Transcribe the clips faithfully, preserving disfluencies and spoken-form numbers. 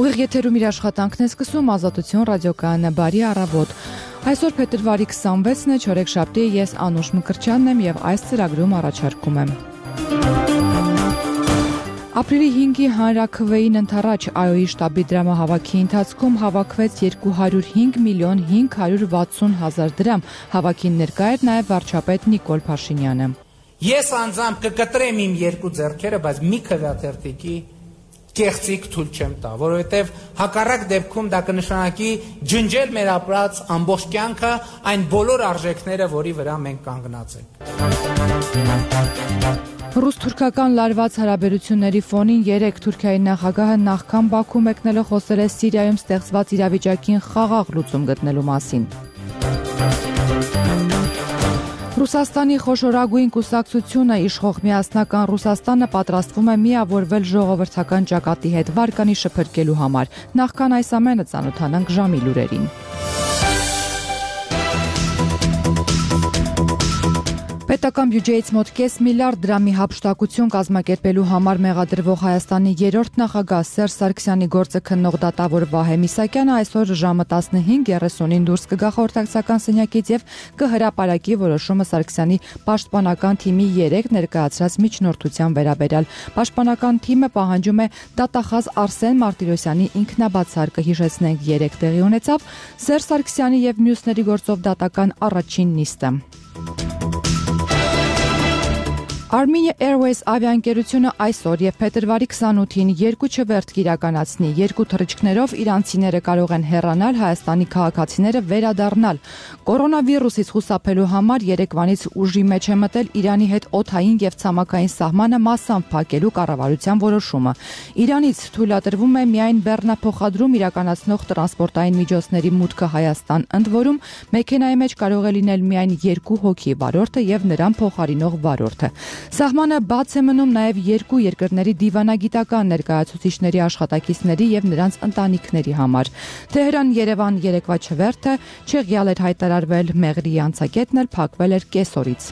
Ուղիղ եթերում իր աշխատանքն է սկսում Ազատություն ռադիոկայանը, բարի առավոտ։ Այսօր փետրվարի քսանվեցն է, չորեքշաբթի, ես Անուշ Մկրտչյանն եմ եւ այս ծրագրում առաջարկում եմ։ Ապրիլի հինգի հանրաքվեին ընթառաջ ԱՅՈ-ի շտաբի դրամահավաքի ընթացքում հավաքվեց երկու հարյուր հինգ միլիոն հինգ հարյուր վաթսուն հազար դրամ։ Հավաքին ներկա էր նաեւ վարչապետ Նիկոլ Փաշինյանը։ Ես անձամբ կկտրեմ իմ երկու ձեռքերը, բայց մի քվեաթերթիկի կեղծիք թույլ չեմ տա, որովհետև հակառակ դեպքում դա կնշանակի ջնջել մեր ապրած ամբողջ կյանքը, այն բոլոր արժեքները, որի վրա մենք կանգնած ենք։ Ռուս-թուրքական լարված հարաբերությունների ֆոնին երեկ Թուրքիայի նախագահը նախքան Բաքու մեկնելով խոսել է Սիրիայում ստեղծված իրավիճակին խաղաղ լուծում գտնելու մասին։ Ռուսաստանի խոշորագույն կուսակցությունը իշխող միասնական Ռուսաստանը պատրաստվում է միավորվել ժողովրդական ճակատի հետ վարկանիշը փրկելու համար։ Նախքան այս ամենը ծանոթանանք ժամի լուրերին։ Պետական բյուջեից մոտ կես միլիարդ դրամի հափշտակություն կազմակերպելու համար մեղադրվող Հայաստանի երրորդ նախագահ Սերժ Սարգսյանի գործը քննող դատավոր Վահե Միսակյանը այսօր ժամը տասնհինգ երեսունին դուրս կգա խորհրդակցական սենյակից եւ կհրապարակի որոշումը Սարգսյանի պաշտպանական թիմի երեք ներկայացրած միջնորդության վերաբերյալ։ Պաշտպանական թիմը պահանջում է դատախազ Արսեն Մարտիրոսյանի ինքնաբացարկը, հիշեցնենք, երեք տեղի ունեցավ Սերժ Սարգսյանի եւ մյուսների գործով դատական առաջին նիստը։ Armenia Airways ավիաընկերությունը այսօր եւ փետրվարի քսանութին երկու չվերթ կիրականացնի։ Երկու թռիչքներով իրանցիները կարող են հեռանալ, հայաստանի քաղաքացիները վերադառնալ։ Կորոնավիրուսից խուսափելու համար երեկվանից ուժի մեջ է մտել Իրանի հետ օդային եւ ցամաքային սահմանը մասամբ փակելու կառավարության որոշումը։ Իրանից թույլատրվում է միայն բեռնափոխադրում իրականացնող տրանսպորտային միջոցների մուտքը Հայաստան, ընդ որում մեքենայի մեջ կարող է լինել միայն երկու հոգի, վարորդը եւ նրան փոխարինող վարորդը։ Սահմանը բաց է մնում նաև երկու երկրների դիվանագիտական ներկայացուցիչների աշխատակիցների եւ նրանց ընտանիքների համար։ Թեհրան-Երևան երեկվա չվերթը չեղյալ էր հայտարարվել, Մեղրիի անցակետն էլ փակվել էր կեսօրից։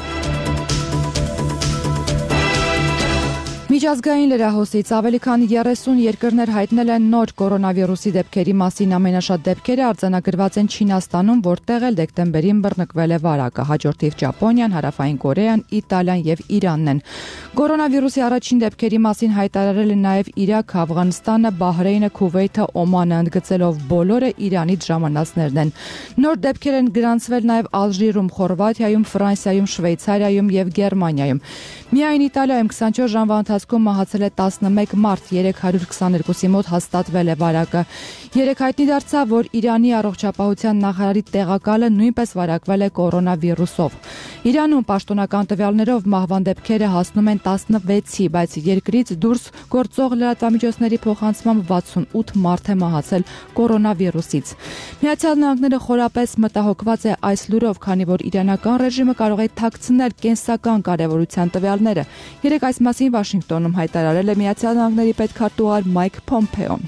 Միջազգային լրահոսից ավելի քան երեսուն երկրներ հայտնել են նոր կորոնավիրուսի դեպքերի մասին։ Ամենաշատ դեպքերը արձանագրված են Չինաստանում, որտեղ էլ դեկտեմբերին բռնկվել է վարակը։ Հաջորդիվ Ճապոնիան, Հարավային Կորեան, Իտալիան եւ Իրանն են։ Կորոնավիրուսի առաջին դեպքերի մասին հայտարարել են նաեւ Իրաքը, Աֆղանստանը, Բահրեյնը, Քուվեյթը, Օմանը, ընդգծելով բոլորը Իրանից ժամանածներն են։ Նոր դեպքեր են գրանցվել նաեւ Ալժիրում, Խորվաթիայում, Ֆրանսիայում, Շվեյցարիայում եւ Գերմանիայում։ Միայն Իտալիայում քսանչորս ժամվա ընթացքում մահացել է տասնմեկ մարդ, երեք հարյուր քսաներկուսի մոտ հաստատվել է վարակը։ Երեք հայտնի դարձավ, որ Իրանի առողջապահության նախարարի տեղակալը նույնպես վարակվել է կորոնավիրուսով։ Իրանում պաշտոնական տվյալներով մահվան դեպքերը հասնում են տասնվեցի, բայց երկրից դուրս գործող լրատվամիջոցների փոխանցմամբ վաթսունութ մարդ է մահացել կորոնավիրուսից։ Միացյալ Նահանգները խորապես մտահոգված է այս լուրով, քանի որ իրանական ռեժիմը կարող է թաքցնել կենսական կարևորության տվյալները։ Երեք այս մասին Վաշինգտոնում հայտարարել է Միացյալ Նահանգների պետքարտուղար Մայք Փոմփեոն։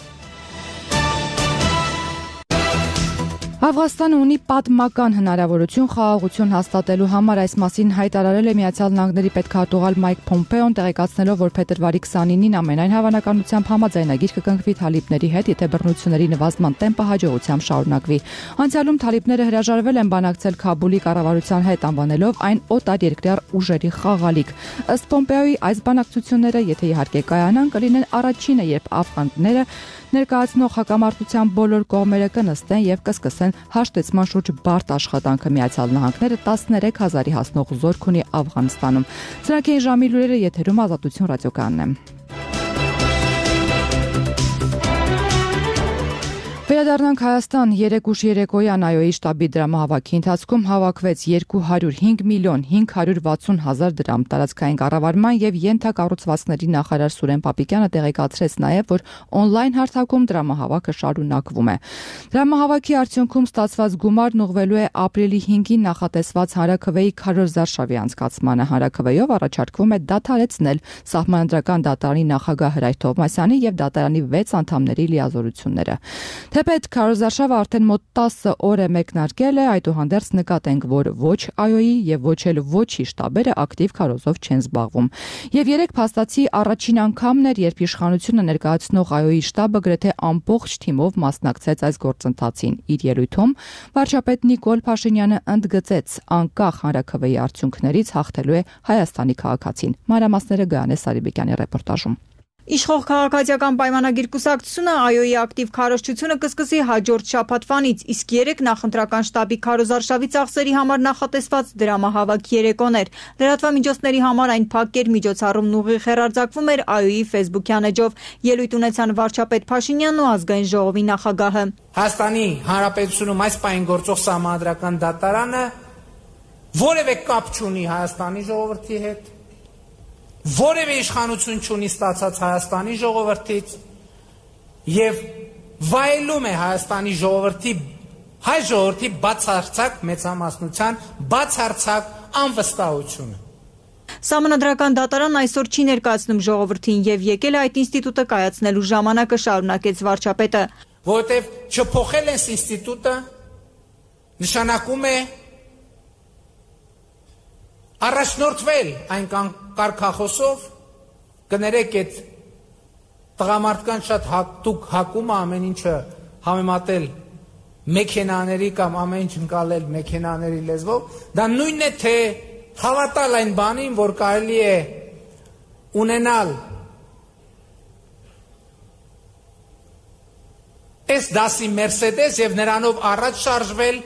Աֆղանստանը ունի պատմական հնարավորություն խաղաղություն հաստատելու համար, այս մասին հայտարարել է Միացյալ Նահանգների պետքարտուղար Մայք Փոմփեոն, տեղեկացնելով, որ փետրվարի քսանինին ամենայն հավանականությամբ համաձայնագիր կկնքվի թալիբների հետ, եթե բռնությունների նվազման տեմպը հաջողությամբ շարունակվի։ Անցյալում թալիբները հրաժարվել են բանակցել Քաբուլի կառավարության հետ, անվանելով այն օտարերկրյա ուժերի խաղալիք։ Ըստ Փոմփեոյի, այս բանակցությունները, եթե իհարկե կայանան, կլինեն առաջինը, երբ աֆղանները ներկայացնող հակամարտության բոլոր կողմերը կնստեն եւ կսկսեն հաշտեցման շուրջ բարդ աշխատանքը։ Միացյալ Նահանգները տասներեք հազարի հասնող զորք ունի Աֆղանստանում։ Սրանք էին ժամի լուրերը, եթերում Ազատություն ռադիոկայանն է։ Վերադառնանք Հայաստան, երեկ ուշ երեկոյան ԱՅՈ-ի շտաբի դրամահավաքի ընթացքում հավաքվեց երկու հարյուր հինգ միլիոն հինգ հարյուր վաթսուն հազար դրամ։ Տարածքային կառավարման եւ ենթակառուցվածքների նախարար Սուրեն Պապիկյանը տեղեկացրեց նաեւ, որ օնլայն հարթակում դրամահավաքը շարունակվում է։ Դրամահավաքի արդյունքում ստացված գումարն ուղղվելու է ապրիլի հինգին նախատեսված հանրաքվեի քարոզարշավի անցկացմանը։ Հանրաքվեով առաջարկվում է դադարեցնել Սահմանադրական դատարանի նախագահ Հրայր Թովմասյանի եւ դատարանի վեց անդամների լիազորությունները։ Թեպետ քարոզարշավը արդեն մոտ տասը օր է մեկնարկել է, այդուհանդերձ նկատենք, որ ոչ ԱՅՈ-ի եւ ոչ էլ ոչի շտաբերը ակտիվ քարոզով չեն զբաղվում։ Եվ երեք փաստացի առաջին անգամն էր, երբ իշխանությունը ներկայացնող ԱՅՈ-ի շտաբը գրեթե ամբողջ թիմով մասնակցեց այս գործընթացին։ Իր ելույթում վարչապետ Նիկոլ Փաշինյանը ընդգծեց, անկախ հանրաքվեի արդյունքներից հաղթելու է Հայաստանի քաղաքացին։ Մանրամասները Գայանե Սարիբեկյանի ռեպորտաժում։ Իշխող քաղաքացիական պայմանագիր կուսակցությունը ԱՅՈ-ի ակտիվ քարոզչությունը կսկսի հաջորդ շաբաթվանից, իսկ երեք նախընտրական շտաբի քարոզարշավի ծախսերի համար նախատեսված դրամահավաք երեկոներ։ Լրատվամիջոցների համար այն փակ էր, միջոցառումն ուղիղ հեռարձակվում էր ԱՅՈ-ի ֆեյսբուքյան էջով։ Ելույթ ունեցան վարչապետ Փաշինյանն ու ազգային ժողովի նախագահը։ Հայաստանի Հանրապետությունում այս պահին գործող սահմանադրական դատարանը որևէ կապ չունի Հայաստանի ժողովրդի հետ, որևէ իշխանություն չունի ստացած Հայաստանի ժողովրդից եւ վայելում է Հայաստանի ժողովրդի հայ ժողովրդի բացարձակ մեծամասնության բացարձակ անվստահությունը։ Սահմանադրական դատարանն այսօր չի ներկայացնում ժողովրդին եւ եկել է այդ ինստիտուտը կայացնելու ժամանակը, շարունակեց վարչապետը։ Որովհետեւ չփոխել են ինստիտուտը նշանակում է առաջնորդվել այն կարգախոսով, կներեք այդ տղամարդկանց շատ հատուկ հակումը ամեն ինչը համեմատել մեքենաների կամ ամեն ինչ ընկալել մեքենաների լեզվով, դա նույնն է թե հավատալ այն բանին, որ կարելի է ունենալ այս դասի Մերսեդես եւ նրանով առաջ շարժվել,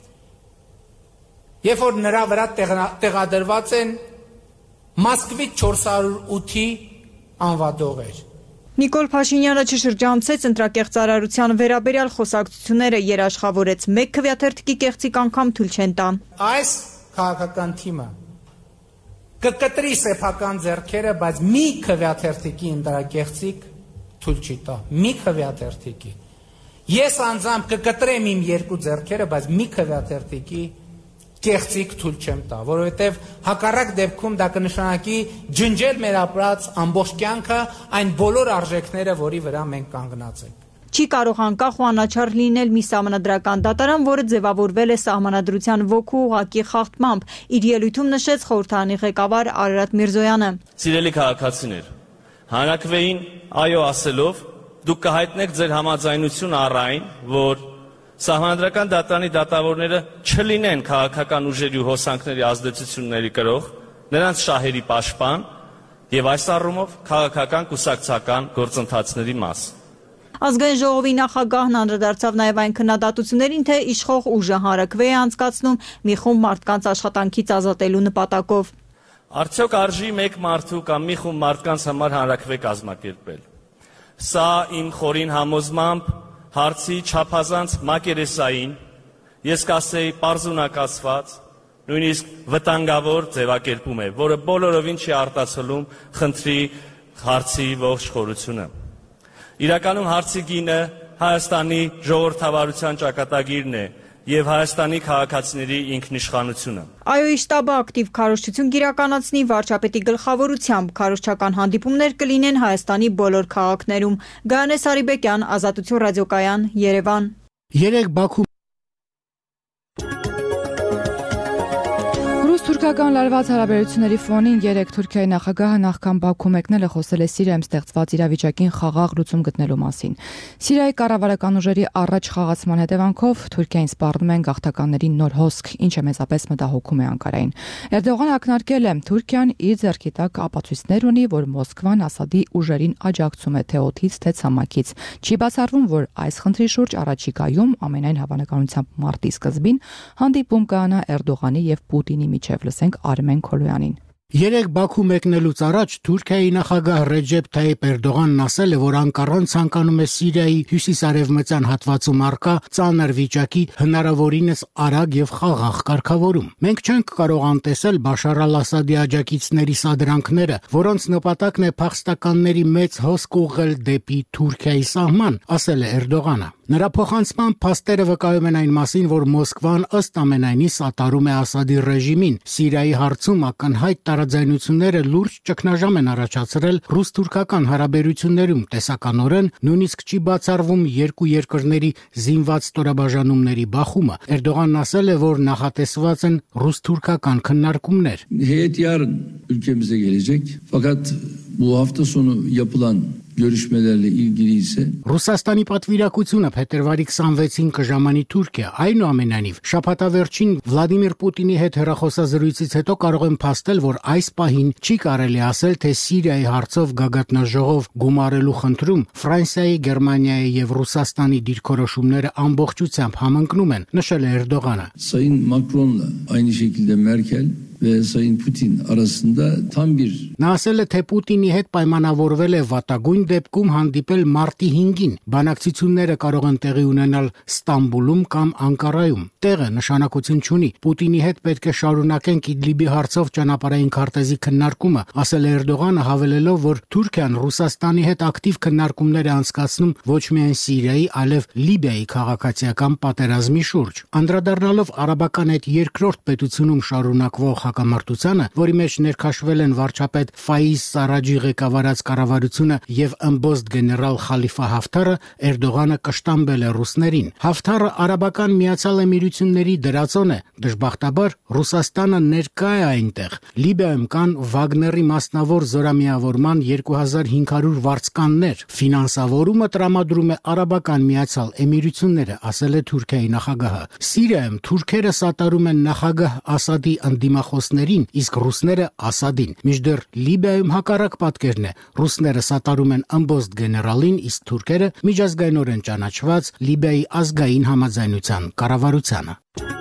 երբ որ նրա վրա տեղադրված են Մոսկվից չորս հարյուր ութի անվադողեր։ Նիկոլ Փաշինյանը չշրջանցեց ընտրակեղծարարության վերաբերյալ խոսակցությունները, երաշխավորեց մեկ քվեաթերթիկի կեղծիք անգամ թույլ չեն տա։ Այս քաղաքական թիմը կկտրի սեփական ձեռքերը, բայց մի քվեաթերթիկի ընտրակեղծիք թույլ չի տա։ Մի քվեաթերթիկի։ Ես անձամբ կկտրեմ իմ երկու ձեռքերը, բայց մի քվեաթերթիկի կեղծիք թույլ չեմ տա, որովհետև հակառակ դեպքում դա կնշանակի ջնջել մեր ապրած ամբողջ կյանքը, այն բոլոր արժեքները, որի վրա մենք կանգնած ենք։ Չի կարող անկախ ու անաչառ լինել մի սահմանադրական դատարան, որը ձևավորվել է սահմանադրության ոգու ուղղակի խախտմամբ, իր ելույթում նշեց խորհրդարանի ղեկավար Արարատ Միրզոյանը։ Սիրելի քաղաքացիներ, հանրաքվեին այո ասելով դուք կհայտնեք ձեր համաձայնությունը առ այն, որ Սահմանադրական դատարանի դատավորները չլինեն քաղաքական ուժերի ու հոսանքների ազդեցությունների կրող, նրանց շահերի պաշտպան եւ այս առումով քաղաքական կուսակցական գործընթացների մաս։ Ազգային ժողովի նախագահն անդրադարձավ նաեւ այն քննադատություններին, թե իշխող ուժը հանրաքվե է անցկացնում մի խումբ մարդկանց աշխատանքից ազատելու նպատակով։ Արդյոք արժի մեկ մարդու կամ մի խումբ մարդկանց համար հանրաքվե կազմակերպել։ Սա իմ խորին համոզմամբ հարցի չափազանց մակերեսային, ես կասեի պարզունակացված, նույնիսկ վտանգավոր ձևակերպում է, որը բոլորովին չի արտացոլում խնդրի հարցի ողջ խորությունը։ Իրականում հարցի գինը Հայաստանի ժողովրդավարության ճակատագիրն է եւ Հայաստանի քաղաքացիների ինքնիշխանությունը։ ԱՅՈ-ի շտաբը ակտիվ քարոզչություն կիրականացնի վարչապետի գլխավորությամբ, քարոզչական հանդիպումներ կլինեն Հայաստանի բոլոր քաղաքներում։ Գայանե Սարիբեկյան, Ազատություն ռադիոկայան, Երևան։ Երեք Բաքու Ռուս-թուրքական լարված հարաբերությունների ֆոնին երեք Թուրքիայի նախագահը նախքան Բաքու մեկնել է խոսել է Սիրիայում ստեղծված իրավիճակին խաղաղ լուծում գտնելու մասին։ Սիրիայի կառավարական ուժերի առաջ խաղացման հետևանքով Թուրքիային սպառնում են գաղթականների նոր հոսք, ինչը մեծապես մտահոգում է Անկարային։ Էրդողանը ակնարկել է Թուրքիան իր ձեռքի տակ ապացույցներ ունի, որ Մոսկվան Ասադի ուժերին աջակցում է թե օդից, թե ցամաքից։ Չի բացառվում, որ այս խնդրի շուրջ առաջիկայում ամենայն հավանականությամբ մարտի սկզբին հանդիպում կայանա Էրդողանի եւ Պուտինի միջև, լսենք Արմեն Քոլոյանին։ Երեք Բաքու մեկնելուց առաջ Թուրքիայի նախագահ Ռեջեփ Թայիփ Էրդողանն ասել է, որ Անկարան ցանկանում է Սիրիայի հյուսիսարևմտյան հատվածում առկա ծանր վիճակի հնարավորինս արագ եւ խաղաղ կարգավորում։ Մենք չենք կարող անտեսել Բաշար al-Ասադի աջակիցների սադրանքները, որոնց նպատակն է փախստականների մեծ հոսք ուղղել դեպի Թուրքիայի սահման, ասել է Էրդողանը։ Նրա փոխանցման փաստերը վկայում են այն մասին, որ Մոսկվան ըստ ամենայնի սատարում է Ասադի ռեժիմին։ Սիրիայի հարցում ակնհայտ տարաձայնությունները լուրջ ճգնաժամ են առաջացրել ռուս-թուրքական հարաբերություններում, տեսականորեն նույնիսկ չի բացառվում երկու երկրների զինված ստորաբաժանումների բախումը։ Էրդողանն ասել է, որ նախատեսված են ռուս-թուրքական քննարկումներ։ Heyet yarın ülkemize gelecek. Fakat bu hafta sonu yapılan görüşmelerle ilgili ise Ռուսաստանի պատվիրակությունը փետրվարի քսանվեցին կժամանի Թուրքիա, այնուամենայնիվ շաբաթավերջին Վլադիմիր Պուտինի հետ հեռախոսազրույցից հետո կարող են փաստել, որ այս պահին չի կարելի ասել, թե Սիրիայի հարցով գագաթնաժողով գումարելու խնդրում Ֆրանսիայի, Գերմանիայի եւ Ռուսաստանի դիրքորոշումները ամբողջությամբ համընկնում են, նշել է Էրդողանը։ Sayın Macron'la aynı şekilde Merkel ve Sayın Putin arasında tam bir Նա ասել է, թե Պուտինի հետ պայմանավորվել է վատագույն դեպքում հանդիպել մարտի հինգին։ Բանակցությունները կարող են տեղի ունենալ Ստամբուլում կամ Անկարայում։ Տեղը նշանակություն չունի։ Պուտինի հետ պետք է շարունակենք Իդլիբի հարցով ճանապարհային քարտեզի քննարկումը, ասել է Էրդողանը, հավելելով, որ Թուրքիան Ռուսաստանի հետ ակտիվ քննարկումներ է անցկացնում ոչ միայն Սիրիայի, այլև Լիբիայի քաղաքացիական պատերազմի շուրջ։ Անդրադառնալով արաբական այդ երկրորդ պետությունում շարունակվող հակամարտությանը, որի մեջ ներքաշվել են վարչապետ Ֆայիզ Սարաջի ղեկավարած կառավարությունը եւ ըմբոստ գեներալ Խալիֆա Հաֆթարը, Էրդողանը կշտամբել է ռուսներին։ Հաֆթարը արաբական Միացյալ Էմիրությունների դրածոն է, դժբախտաբար Ռուսաստանը ներկա է այնտեղ։ Լիբիայում կան Վագների մասնավոր զորամիավորման երկու հազար հինգ հարյուր վարձկաններ։ Ֆինանսավորումը տրամադրում է արաբական Միացյալ Էմիրությունները, ասել է Թուրքիայի նախագահը։ Սիրիայում թուրքերը սատարում են նախագահ Ասադի ընդդիմախոսներին, իսկ ռուսները Ասադին։ Մինչդեռ Լիբիայում հակառակ պատկերն է։ Ռուսները սատարում են ըմբոստ գեներալին, իսկ թուրքերը միջազգայինորեն ճանաչված Լիբիայի ազգային համաձայնության կառավարությանը։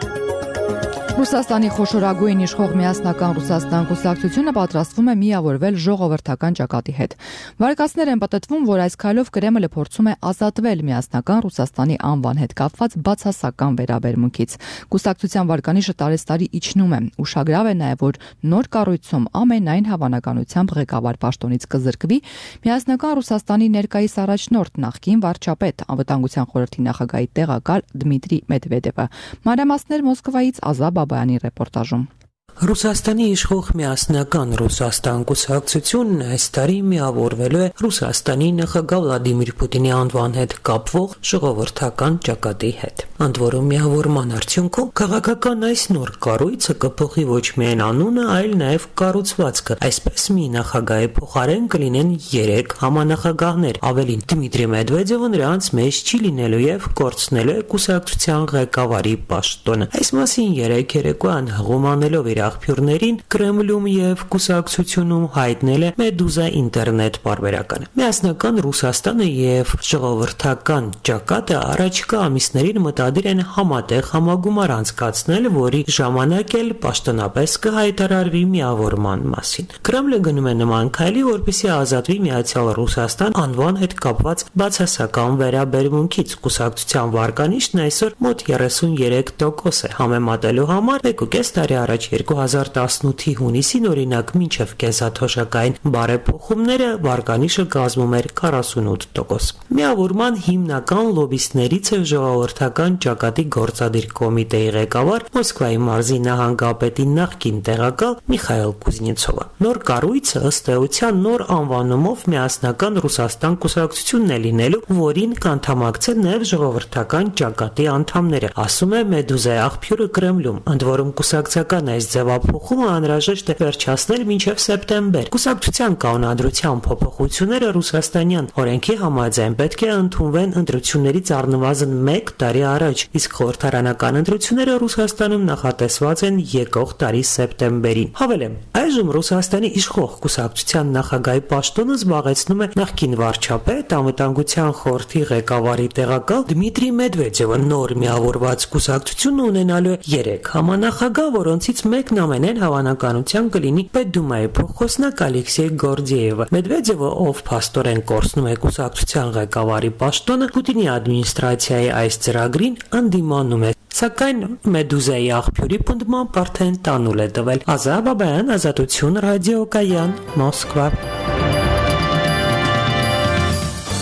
Ռուսաստանի խոշորագույն իշխող միասնական Ռուսաստան կուսակցությունը պատրաստվում է միավորվել ժողովրդական ճակատի հետ։ Վարկածներ են պատտվում, որ այս քայլով Կրեմլը փորձում է ազատվել միասնական Ռուսաստանի անվան հետ կապված բացասական վերաբերմունքից։ Կուսակցության վարկանիշը տարեստարի իջնում է։ Ուշագրավ է նաև, որ նոր կառույցում ամենայն հավանականությամբ ղեկավար պաշտոնից կզրկվի միասնական Ռուսաստանի ներկայիս առաջնորդ նախկին վարչապետ անվտանգության խորհրդի նախագահի տեղակալ Դմիտրի Մեդվեդևը։ Մանրամասներ Մոսկվայից Ազա Բաբայանի ռեպորտաժում։ Ռուսաստանի իշխող միասնական Ռուսաստան կուսակցությունն այս տարի միավորվելու է Ռուսաստանի նախագահ Վլադիմիր Պուտինի անվան հետ կապվող ժողովրդական ճակատի հետ։ Ընդ որում միավորման արդյունքում քաղաքական այս նոր կառույցը կփոխի ոչ միայն անունը, այլ նաև կառուցվածքը։ Այսպես մի նախագահի փոխարեն կլինեն երեք համանախագահներ։ Ավելին, Դմիտրի Մեդվեդևը նրանց մեջ չի լինելու եւ կորցնելու է կուսակցության ղեկավարի պաշտոնը։ Այս մասին երեք երեկոյան հղում անելով իր աղբյուրներին Կրեմլում եւ կուսակցությունում հայտնել է Մեդուզա ինտերնետ պարբերականը։ Միասնական Ռուսաստանը եւ ժողովրդական ճակատը առաջիկա ամիսներին մտադիր են համատեղ համագումար անցկացնել, որի ժամանակ էլ պաշտոնապես կհայտարարվի միավորման մասին։ Կրեմլը գնում է նման քայլի, որպեսզի ազատվի Միացյալ Ռուսաստան անվան հետ կապված բացասական վերաբերմունքից։ Կուսակցության վարկանիշն այսօր մոտ երեսուններեք տոկոս է, համեմատելու համար մեկ ու կես տարի առաջ երկու հազար տասնութի հունիսին օրինակ մինչև կենսաթոշակային բարեփոխումները վարկանիշը կազմում էր քառասունութ տոկոս։ Միավորման հիմնական լոբիստներից է ժողովրդական ճակատի գործադիր կոմիտեի ղեկավար Մոսկվայի մարզի նահանգապետի նախկին տեղակալ Միխայել Կուզնեցովը։ Նոր կառույցը ըստ էության նոր անվանումով միասնական Ռուսաստան կուսակցությունն է լինելու, որին կանդամակցեն նաև ժողովրդական ճակատի անդամները, ասում է Մեդուզայի աղբյուրը Կրեմլում։ Ընդ որում կուսակցական այս ձևափոխումը անհրաժեշտ է վերջացնել մինչև սեպտեմբեր։ Կուսակցության կանոնադրության փոփոխությունները ռուսաստանյան օրենքի համաձայն պետք է ընդունվեն ընտրություններից առնվազն մեկ տարի առաջ, իսկ խորհրդարանական ընտրությունները Ռուսաստանում նախատեսված են եկող տարի սեպտեմբերին։ Հավելեմ, այժմ Ռուսաստանի իշխող կուսակցության նախագահի պաշտոնը զբաղեցնում է նախկին վարչապետ, անվտանգության խորհրդի ղեկավարի տեղակալ Դմիտրի Մեդվեդևը։ Նոր միավորված կուսակցությունը ունենալու է երեք համանախագահ, որոնցից մեկն ամենայն հավանականության կլինի Պետդումայի փոխխոսնակ Ալեքսեյ Գորդիևը։ Մեդվեդևը, ով փաստորեն կորցնում է կուսակցության ղեկավարի պաշտոնը, Պուտինի ադմինիստրացիայի այս ծրագրին ընդդիմանում է, սակայն Մեդուզայի աղբյուրի պնդմամբ արդեն տանուլ է տվել։ Ազա Բաբայան, Ազատություն ռադիոկայան, Մոսկվա։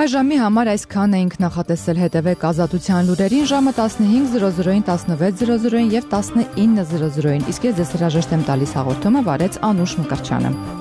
Այժմի համար այսքան էինք նախատեսել, հետևեք Ազատության լուրերին ժամը տասնհինգ զրո զրոին, տասնվեց զրո զրոին եւ տասնինը զրո զրոին, իսկ ես ձեզ հրաժեշտ եմ տալիս հաղորդումը վարեց Անուշ Մկրտչյանը։